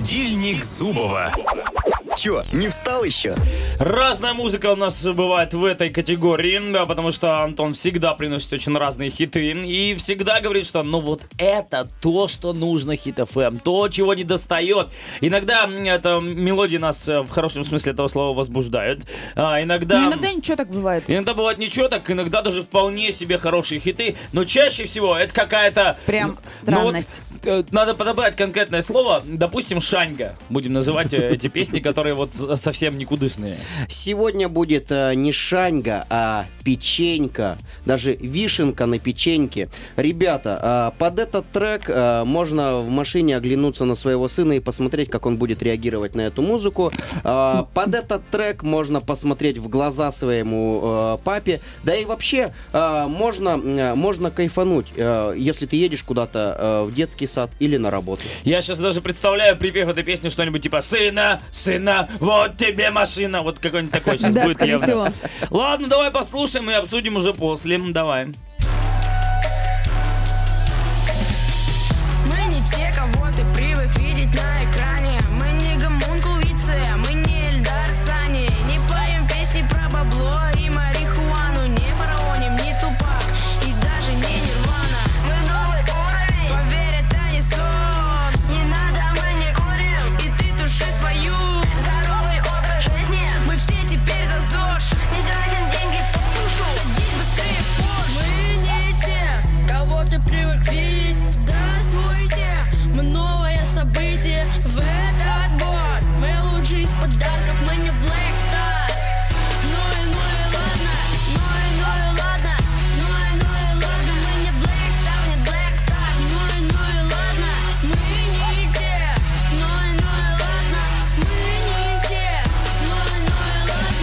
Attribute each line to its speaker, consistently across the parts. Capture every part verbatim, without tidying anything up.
Speaker 1: Будильник Зубова.
Speaker 2: Чё, не встал еще?
Speaker 3: Разная музыка у нас бывает в этой категории, да, потому что Антон всегда приносит очень разные хиты и всегда говорит, что ну вот это то, что нужно Хит эф эм, то, чего не достает. Иногда это мелодии нас в хорошем смысле этого слова возбуждают, а иногда...
Speaker 4: Ну, иногда ничего так бывает.
Speaker 3: Иногда бывает ничего так, иногда даже вполне себе хорошие хиты, но чаще всего это какая-то...
Speaker 4: Прям странность.
Speaker 3: Ну, вот, надо подобрать конкретное слово, допустим, шаньга. Будем называть эти песни, которые вот совсем никудышные.
Speaker 5: Сегодня будет э, не шаньга, а печенька, даже вишенка на печеньке. Ребята, э, под этот трек э, можно в машине оглянуться на своего сына и посмотреть, как он будет реагировать на эту музыку. Э, под этот трек можно посмотреть в глаза своему э, папе. Да и вообще э, можно, э, можно кайфануть, э, если ты едешь куда-то э, в детский сад или на работу.
Speaker 3: Я сейчас даже представляю припев этой песни что-нибудь типа «Сына, сына, вот тебе машина». Вот какой-нибудь такой сейчас
Speaker 4: Да,
Speaker 3: будет
Speaker 4: скорее
Speaker 3: явно.
Speaker 4: всего.
Speaker 3: Ладно, давай послушаем и обсудим уже после. Давай.
Speaker 6: Мы не те, кого ты привык видеть на экране. Мы не гомункулицы, мы не Эльдар Сани. Не поем песни про бабло и марихуану. Не фараоним, не Тупак и даже не Нирвана. Мы новый уровень, поверь, это не сон. Не надо, мы не курим, и ты туши свою. Здоровый образ жизни, мы все теперь за ЗОЖ. Не тратим деньги попусту, садись быстрее в Порш. Мы не те, кого ты привык видеть. Здравствуйте, мы новое событие в этот год. Мы лучшие из подарков, мы не Black Star. Ну и ну и ладно, ну и ну и ладно, ну и ну и ладно, мы не Black Star, не Black Star. Ну и ну и ладно, мы не те. Ну и ну и ладно, мы не те. Ну и ну и ладно.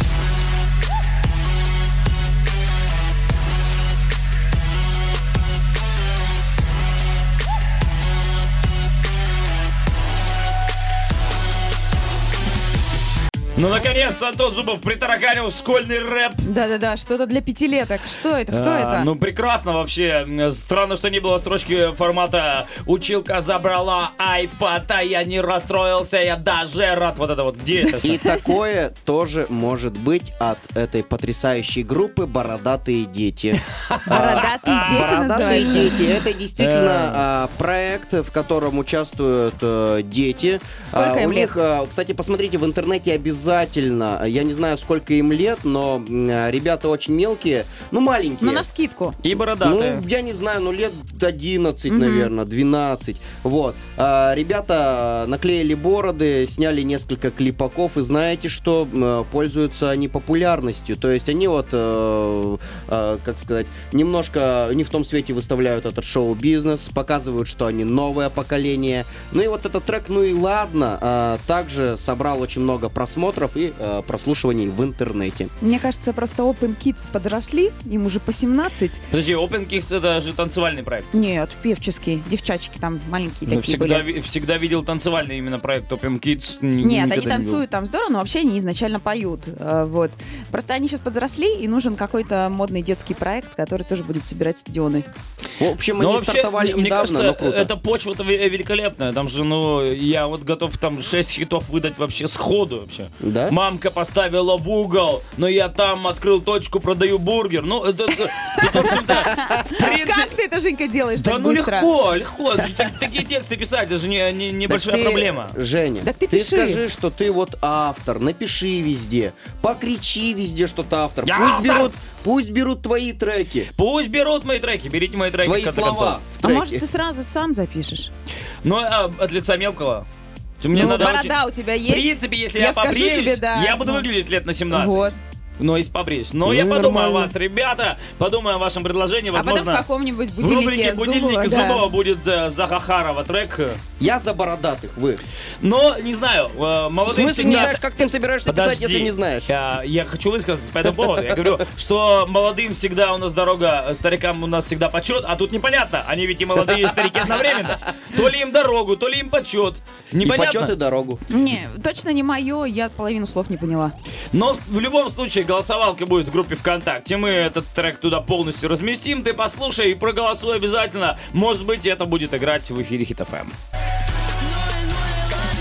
Speaker 3: Ну, наконец-то Антон Зубов притараканил школьный рэп.
Speaker 4: Да-да-да, что-то для пятилеток. Что это? Кто
Speaker 3: А,
Speaker 4: это?
Speaker 3: Ну, прекрасно вообще. Странно, что не было строчки формата «Училка забрала айпад, а я не расстроился, я даже рад». Вот это вот, где это
Speaker 5: И
Speaker 3: всё?
Speaker 5: такое тоже может быть от этой потрясающей группы «Бородатые дети».
Speaker 4: Бородатые дети
Speaker 5: «Бородатые
Speaker 4: называются?
Speaker 5: дети» — это действительно а, проект, в котором участвуют э, дети.
Speaker 4: Сколько
Speaker 5: А,
Speaker 4: им
Speaker 5: у
Speaker 4: лет?
Speaker 5: них, а, кстати, посмотрите в интернете обязательно. Я не знаю, сколько им лет, но м, ребята очень мелкие, ну маленькие.
Speaker 4: Ну, навскидку.
Speaker 3: И бородатые.
Speaker 5: Ну, я не знаю, ну лет одиннадцать, наверное, двенадцать. Вот. А, ребята наклеили бороды, сняли несколько клипаков, и знаете, что М, пользуются они популярностью. То есть они вот, э, э, как сказать, немножко не в том свете выставляют этот шоу-бизнес, показывают, что они новое поколение. Ну и вот этот трек, ну и ладно, а, также собрал очень много просмотров и э, прослушиваний в интернете.
Speaker 4: Мне кажется, просто Open Kids подросли, им уже по семнадцать.
Speaker 3: Подожди, Open Kicks — это же танцевальный проект.
Speaker 4: Нет, певческий. Девчачки там маленькие
Speaker 3: Ну,
Speaker 4: такие
Speaker 3: всегда,
Speaker 4: были.
Speaker 3: ви- всегда видел танцевальный именно проект Open Kids. Н-
Speaker 4: Нет,
Speaker 3: никогда
Speaker 4: они
Speaker 3: не
Speaker 4: танцуют
Speaker 3: видел.
Speaker 4: там здорово, но вообще они изначально поют. э, Вот. Просто они сейчас подросли, и нужен какой-то модный детский проект, который тоже будет собирать стадионы.
Speaker 5: В общем,
Speaker 3: Ну,
Speaker 5: они
Speaker 3: вообще,
Speaker 5: стартовали
Speaker 3: мне
Speaker 5: недавно,
Speaker 3: кажется,
Speaker 5: но круто.
Speaker 3: эта почва-то ве- великолепная. Там же, ну, я вот готов там шесть хитов выдать вообще сходу вообще.
Speaker 5: Да?
Speaker 3: Мамка поставила в угол, но я там открыл точку, продаю бургер. Ну, это, это, это, в общем-то, в принципе...
Speaker 4: Как ты это, Женька, делаешь
Speaker 3: Да
Speaker 4: так
Speaker 3: ну
Speaker 4: быстро?
Speaker 3: легко, легко. Это же так- такие тексты писать, это же не, не- небольшая
Speaker 5: Так ты,
Speaker 3: проблема.
Speaker 5: Женя,
Speaker 4: Так ты пиши.
Speaker 5: скажи, что ты вот автор, напиши везде, покричи везде, что ты автор.
Speaker 3: Я
Speaker 5: пусть
Speaker 3: автор!
Speaker 5: берут, пусть берут твои треки,
Speaker 3: Пусть берут мои треки, берите мои треки,
Speaker 5: твои
Speaker 3: в конце
Speaker 5: слова
Speaker 3: концов.
Speaker 5: в
Speaker 4: А
Speaker 5: треке.
Speaker 4: может, ты сразу сам запишешь?
Speaker 3: Ну, а от лица мелкого. Мне
Speaker 4: Ну,
Speaker 3: надо
Speaker 4: борода
Speaker 3: очень-
Speaker 4: у тебя
Speaker 3: В
Speaker 4: есть?
Speaker 3: принципе, если
Speaker 4: Я
Speaker 3: я,
Speaker 4: скажу
Speaker 3: побреюсь,
Speaker 4: тебе, да.
Speaker 3: я буду
Speaker 4: Ну.
Speaker 3: выглядеть лет на семнадцать.
Speaker 4: Вот.
Speaker 3: Но если побреюсь. Но
Speaker 5: Ну,
Speaker 3: я подумаю о
Speaker 5: нормально.
Speaker 3: вас, ребята. Подумаю о вашем предложении.
Speaker 4: А потом в
Speaker 3: Возможно,
Speaker 4: каком-нибудь
Speaker 3: в рубрике
Speaker 4: будильнике
Speaker 3: «Будильник
Speaker 4: Зубова,
Speaker 3: Зубова»
Speaker 4: да.
Speaker 3: будет э, Захахарова трек.
Speaker 5: Я за бородатых, вы.
Speaker 3: Но, не знаю, э,
Speaker 5: В
Speaker 3: молодым
Speaker 5: смысле, не
Speaker 3: всегда...
Speaker 5: знаешь, как ты им собираешься писать,
Speaker 3: Подожди,
Speaker 5: если не знаешь?
Speaker 3: Я, я хочу высказаться по этому поводу. Я говорю, что молодым всегда у нас дорога, старикам у нас всегда почет, а тут непонятно. Они ведь и молодые, и старики одновременно. То ли им дорогу, то ли им почет.
Speaker 5: И
Speaker 3: Непонятно.
Speaker 5: почет, и дорогу.
Speaker 4: Не, точно не мое, я половину слов не поняла.
Speaker 3: Но в любом случае голосовалка будет в группе ВКонтакте. Мы этот трек туда полностью разместим. Ты послушай и проголосуй обязательно. Может быть, это будет играть в эфире Хит эф эм.
Speaker 6: Ну и ну и ладно,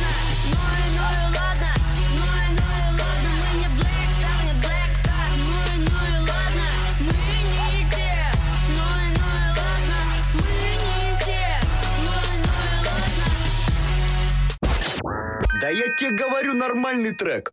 Speaker 2: Да я тебе говорю, нормальный трек.